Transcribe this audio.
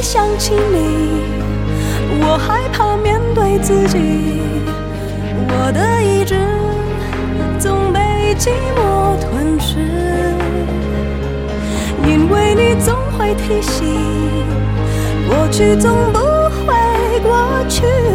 一想起你，我害怕面对自己，我的意志总被寂寞吞噬，因为你总会提醒，过去总不会过去。